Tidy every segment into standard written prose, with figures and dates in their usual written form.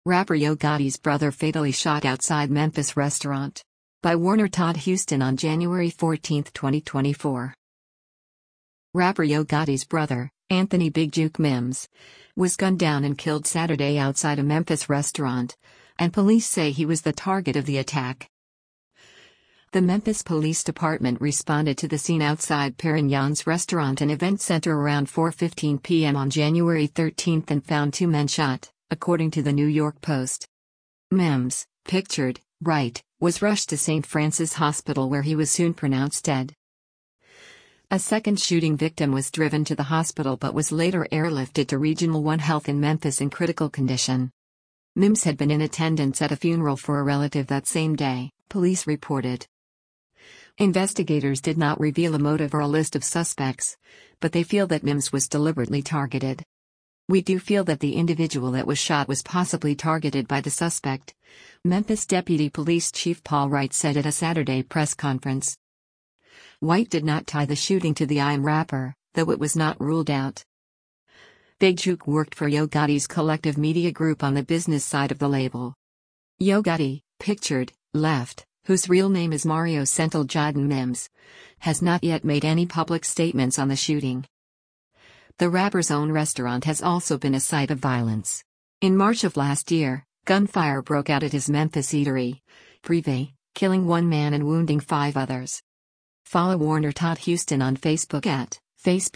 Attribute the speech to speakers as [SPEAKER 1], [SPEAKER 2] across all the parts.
[SPEAKER 1] Rapper Yo Gotti's brother fatally shot outside Memphis restaurant. By Warner Todd Houston on January 14, 2024. Rapper Yo Gotti's brother, Anthony Big Juke Mims, was gunned down and killed Saturday outside a Memphis restaurant, and police say he was the target of the attack. The Memphis Police Department responded to the scene outside Perignon's restaurant and event center around 4:15 p.m. on January 13 and found two men shot, according to the New York Post. Mims, pictured, right, was rushed to St. Francis Hospital where he was soon pronounced dead. A second shooting victim was driven to the hospital but was later airlifted to Regional 1 Health in Memphis in critical condition. Mims had been in attendance at a funeral for a relative that same day, police reported. Investigators did not reveal a motive or a list of suspects, but they feel that Mims was deliberately targeted. "We do feel that the individual that was shot was possibly targeted by the suspect," Memphis Deputy Police Chief Paul Wright said at a Saturday press conference. White did not tie the shooting to the I Am rapper, though it was not ruled out. Big Juke worked for Yo Gotti's Collective Media Group on the business side of the label. Yo Gotti, pictured, left, whose real name is Mario Senthil Jaden Mims, has not yet made any public statements on the shooting. The rapper's own restaurant has also been a site of violence. In March of last year, gunfire broke out at his Memphis eatery, Privé, killing one man and wounding 5 others. Follow Warner Todd Houston on Facebook at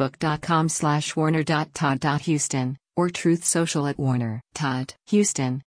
[SPEAKER 1] facebook.com/warner.todd.houston or Truth Social at Warner Todd Houston.